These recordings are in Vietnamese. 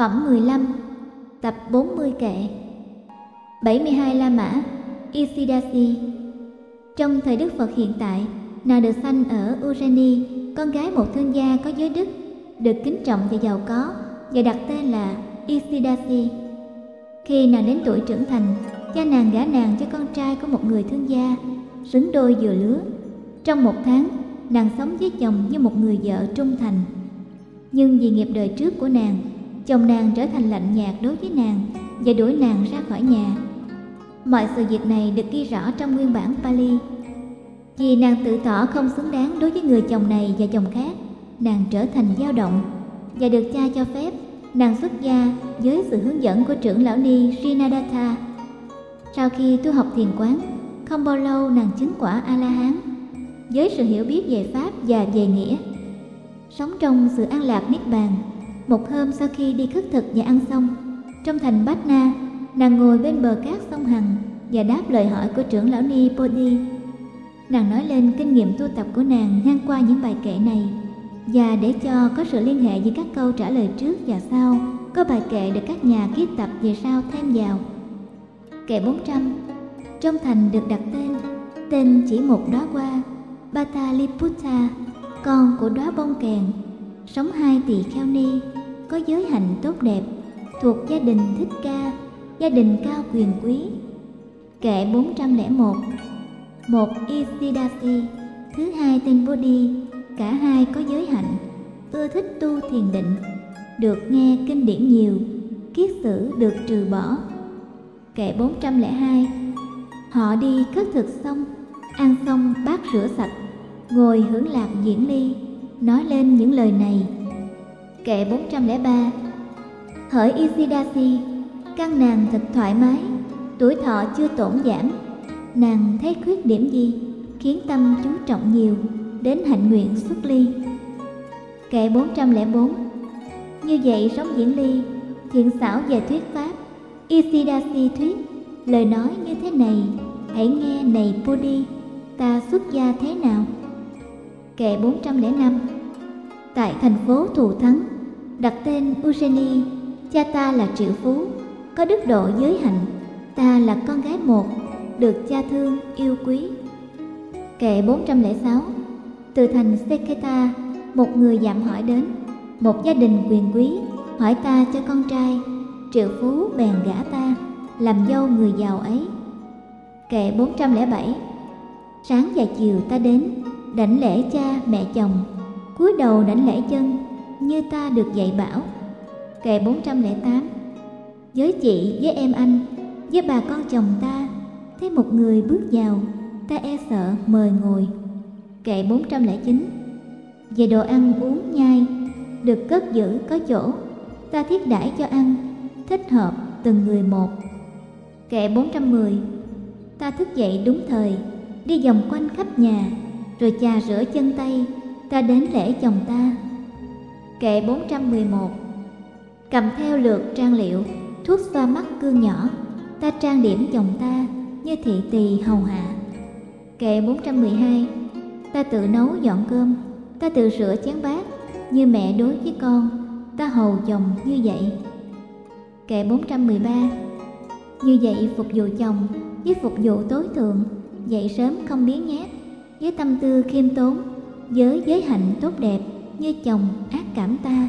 Phẩm 15, tập 40 kệ. 72 La Mã, Isidasi. Trong thời Đức Phật hiện tại, nàng được sanh ở Urani, con gái một thương gia có giới đức, được kính trọng và giàu có, và đặt tên là Isidasi. Khi nàng đến tuổi trưởng thành, cha nàng gả nàng cho con trai của một người thương gia, xứng đôi vừa lứa. Trong 1 tháng, nàng sống với chồng như một người vợ trung thành. Nhưng vì nghiệp đời trước của nàng, chồng nàng trở thành lạnh nhạt đối với nàng và đuổi nàng ra khỏi nhà. Mọi sự việc này được ghi rõ trong nguyên bản Pali. Vì nàng tự tỏ không xứng đáng đối với người chồng này và chồng khác, nàng trở thành dao động và được cha cho phép nàng xuất gia với sự hướng dẫn của trưởng lão ni Srinadatta. Sau khi tu học thiền quán, không bao lâu nàng chứng quả A-la-hán với sự hiểu biết về pháp và về nghĩa, sống trong sự an lạc niết bàn. Một hôm sau khi đi khất thực và ăn xong, trong thành Patna, nàng ngồi bên bờ cát sông Hằng và đáp lời hỏi của trưởng lão ni Bodhi. Nàng nói lên kinh nghiệm tu tập của nàng ngang qua những bài kệ này, và để cho có sự liên hệ với các câu trả lời trước và sau, có bài kệ được các nhà kiết tập về sau thêm vào. Kệ 400. Trong thành được đặt tên chỉ một đóa hoa, Pataliputta, con của đóa bông kèn, sống 2 tỳ kheo ni, có giới hạnh tốt đẹp, thuộc gia đình Thích Ca, gia đình cao quyền quý. Kệ 401. Một Isidasi, thứ hai tên Bodhi, cả hai có giới hạnh, ưa thích tu thiền định, được nghe kinh điển nhiều, kiết sử được trừ bỏ. Kệ 402. Họ đi khất thực xong, ăn xong bát rửa sạch, ngồi hưởng lạc diễn ly, nói lên những lời này. Kệ 403. Hỡi Isidasi, căn nàng thật thoải mái, tuổi thọ chưa tổn giảm. Nàng thấy khuyết điểm gì khiến tâm chú trọng nhiều đến hạnh nguyện xuất ly? Kệ 404. Như vậy sống diễn ly, thiện xảo về thuyết pháp. Isidasi thuyết lời nói như thế này, hãy nghe này Bodhi, ta xuất gia thế nào? Kệ 405. Tại thành phố Thù Thắng, đặt tên Ujjaini, cha ta là triệu phú, có đức độ giới hạnh, ta là con gái một, được cha thương yêu quý. Kệ 406. Từ thành Seketa, một người dạm hỏi đến, một gia đình quyền quý hỏi ta cho con trai, triệu phú bèn gả ta làm dâu người giàu ấy. Kệ 407. Sáng và chiều ta đến đảnh lễ cha mẹ chồng, cúi đầu đảnh lễ chân như ta được dạy bảo. Kệ 408. Với chị, với em anh, với bà con chồng ta, thấy một người bước vào, ta e sợ mời ngồi. Kệ 409. Về đồ ăn uống nhai, được cất giữ có chỗ, ta thiết đãi cho ăn, thích hợp từng người một. Kệ 410. Ta thức dậy đúng thời, đi vòng quanh khắp nhà, rồi chà rửa chân tay, ta đến lễ chồng ta. Kệ 411. Cầm theo lược trang liệu, thuốc xoa mắt cương nhỏ, ta trang điểm chồng ta như thị tỳ hầu hạ. Kệ 412. Ta tự nấu dọn cơm, ta tự rửa chén bát, như mẹ đối với con, ta hầu chồng như vậy. Kệ 413. Như vậy phục vụ chồng với phục vụ tối thượng, dậy sớm không biếng nhác, với tâm tư khiêm tốn, với giới hạnh tốt đẹp như chồng ác cảm ta.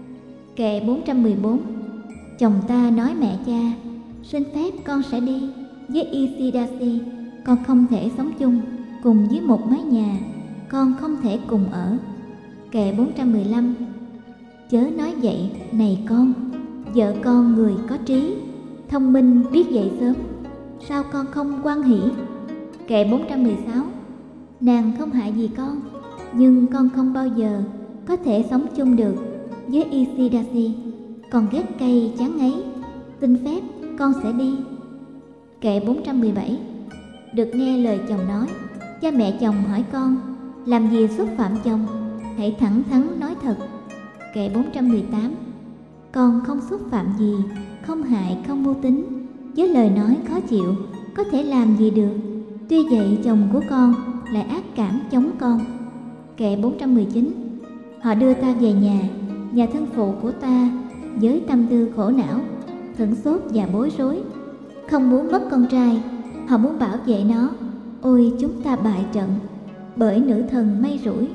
Kệ 414. Chồng ta nói mẹ cha, xin phép con sẽ đi với Isidasi, con không thể sống chung cùng với một mái nhà, con không thể cùng ở. Kệ 415. Chớ nói vậy này con, vợ con người có trí, thông minh biết dậy sớm, sao con không hoan hỷ? Kệ 416. Nàng không hại gì con, nhưng con không bao giờ có thể sống chung được với Isidasi, con ghét cay chán ngấy, xin phép con sẽ đi. Kệ 417. Được nghe lời chồng nói, cha mẹ chồng hỏi con, làm gì xúc phạm chồng, hãy thẳng thắn nói thật. Kệ 418. Con không xúc phạm gì, không hại không mưu tính, với lời nói khó chịu, có thể làm gì được. Tuy vậy chồng của con lại ác cảm chống con. Kệ 419. Họ đưa ta về nhà thân phụ của ta với tâm tư khổ não, sửng sốt và bối rối. Không muốn mất con trai, họ muốn bảo vệ nó. Ôi chúng ta bại trận bởi nữ thần may rủi.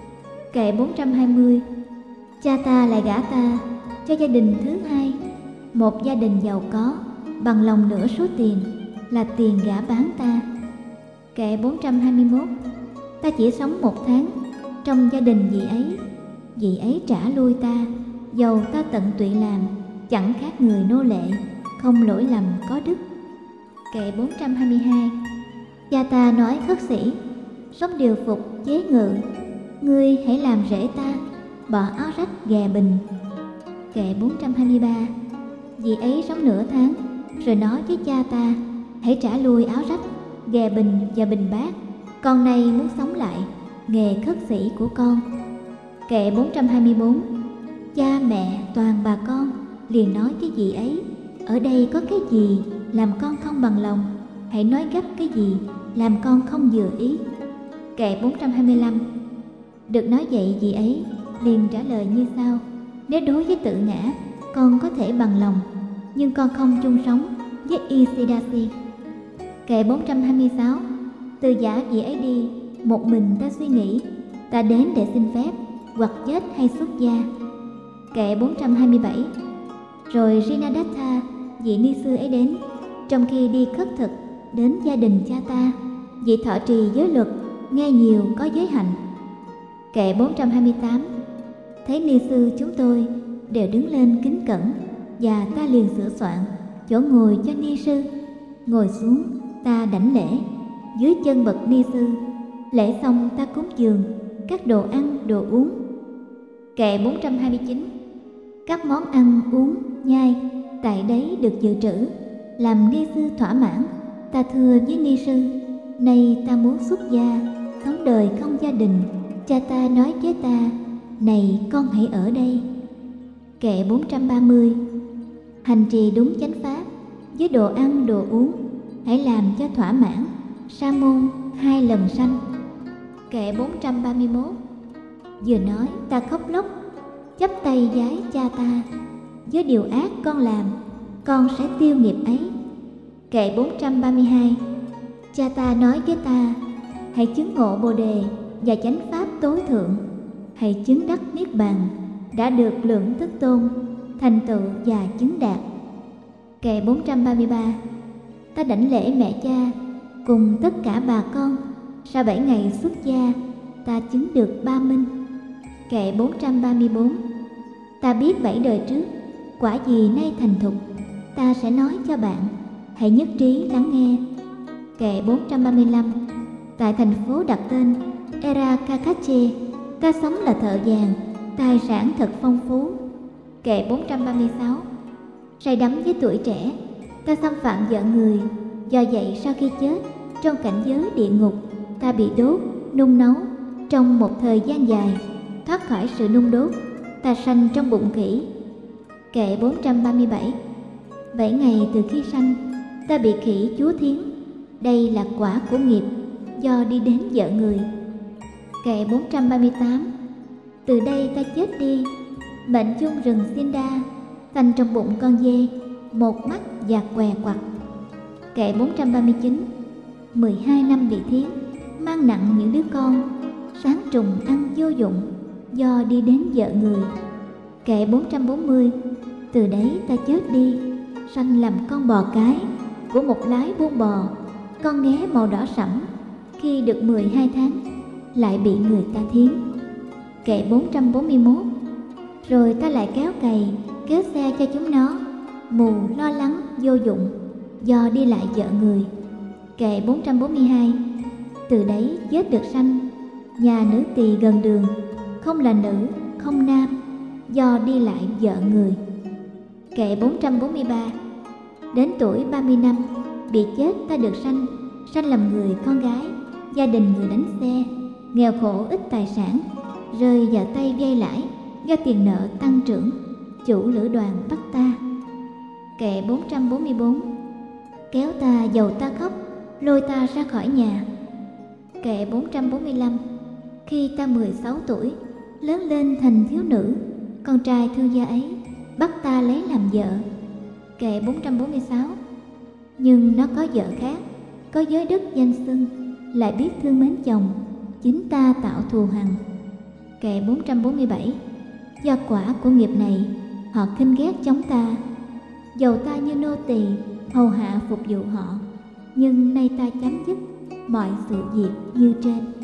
Kệ 420. Cha ta lại gả ta cho gia đình thứ hai, một gia đình giàu có, bằng lòng nửa số tiền là tiền gả bán ta. Kệ 421. Ta chỉ sống 1 tháng trong gia đình vị ấy trả lui ta, dầu ta tận tụy làm, chẳng khác người nô lệ, không lỗi lầm có đức. Kệ 422. Cha ta nói khất sĩ, sống điều phục chế ngự, ngươi hãy làm rễ ta, bỏ áo rách ghè bình. Kệ 423. Vị ấy sống nửa tháng, rồi nói với cha ta, hãy trả lui áo rách, ghè bình và bình bát, con này muốn sống lại nghề khất sĩ của con. Kệ 424. Cha mẹ toàn bà con liền nói với vị ấy, ở đây có cái gì làm con không bằng lòng, hãy nói gấp cái gì làm con không vừa ý. Kệ 425. Được nói vậy vị ấy liền trả lời như sau: nếu đối với tự ngã con có thể bằng lòng, nhưng con không chung sống với Isidashi. Kệ 426. Từ giả vị ấy đi, một mình ta suy nghĩ, ta đến để xin phép, hoặc chết hay xuất gia. Kệ 427. Rồi Rinadatta, vị ni sư ấy đến, trong khi đi khất thực, đến gia đình cha ta, vị thọ trì giới luật, nghe nhiều có giới hạnh. Kệ 428. Thấy ni sư chúng tôi đều đứng lên kính cẩn, và ta liền sửa soạn chỗ ngồi cho ni sư. Ngồi xuống, ta đảnh lễ dưới chân bậc ni sư. Lễ xong ta cúng dường các đồ ăn, đồ uống. Kệ 429. Các món ăn, uống, nhai tại đấy được dự trữ, làm ni sư thỏa mãn. Ta thưa với ni sư, nay ta muốn xuất gia, sống đời không gia đình. Cha ta nói với ta, này con hãy ở đây. Kệ 430. Hành trì đúng chánh pháp, với đồ ăn, đồ uống, hãy làm cho thỏa mãn. Sa môn 2 lần sanh. Kệ 431. Vừa nói ta khóc lóc, chắp tay vái cha ta, với điều ác con làm, con sẽ tiêu nghiệp ấy. Kệ 432. Cha ta nói với ta, hãy chứng ngộ Bồ đề và chánh pháp tối thượng, hãy chứng đắc niết bàn, đã được lượng tức tôn, thành tựu và chứng đạt. Kệ 433. Ta đảnh lễ mẹ cha cùng tất cả bà con. Sau 7 ngày xuất gia, ta chứng được 3 minh. Kệ 434. Ta biết 7 đời trước, quả gì nay thành thục, ta sẽ nói cho bạn, hãy nhất trí lắng nghe. Kệ 435. Tại thành phố đặt tên Erakakache, ta sống là thợ vàng, tài sản thật phong phú. Kệ 436. Say đắm với tuổi trẻ, ta xâm phạm vợ người, do vậy sau khi chết, trong cảnh giới địa ngục, ta bị đốt, nung nấu trong một thời gian dài. Thoát khỏi sự nung đốt, ta sanh trong bụng khỉ. Kệ 437. 7 ngày từ khi sanh, ta bị khỉ chúa thiến. Đây là quả của nghiệp do đi đến vợ người. Kệ 438. Từ đây ta chết đi, mệnh chung rừng Sinda, sanh trong bụng con dê, một mắt và què quặt. Kệ 439. 12 năm bị thiến, mang nặng những đứa con, sáng trùng ăn vô dụng, do đi đến vợ người. Kệ 440. Từ đấy ta chết đi, sanh làm con bò cái của một lái buôn bò, con nghé màu đỏ sẫm. Khi được 12 tháng, lại bị người ta thiến. Kệ 441. Rồi ta lại kéo cày, kéo xe cho chúng nó, mù lo lắng vô dụng, do đi lại vợ người. Kệ 442. Từ đấy chết được sanh, nhà nữ tỳ gần đường, không là nữ, không nam, do đi lại vợ người. Kệ 443. Đến tuổi 30 năm, bị chết ta được sanh, sanh làm người con gái, gia đình người đánh xe, nghèo khổ ít tài sản, rơi vào tay vay lãi, do tiền nợ tăng trưởng, chủ lữ đoàn bắt ta. Kệ 444. Kéo ta dầu ta khóc, lôi ta ra khỏi nhà. Kệ 445. Khi ta 16 tuổi, lớn lên thành thiếu nữ, con trai thương gia ấy bắt ta lấy làm vợ. Kệ 446. Nhưng nó có vợ khác, có giới đức danh xưng, lại biết thương mến chồng, chính ta tạo thù hằn. Kệ 447. Do quả của nghiệp này, họ khinh ghét chống ta, dầu ta như nô tỳ hầu hạ phục vụ họ, nhưng nay ta chấm dứt mọi sự việc như trên.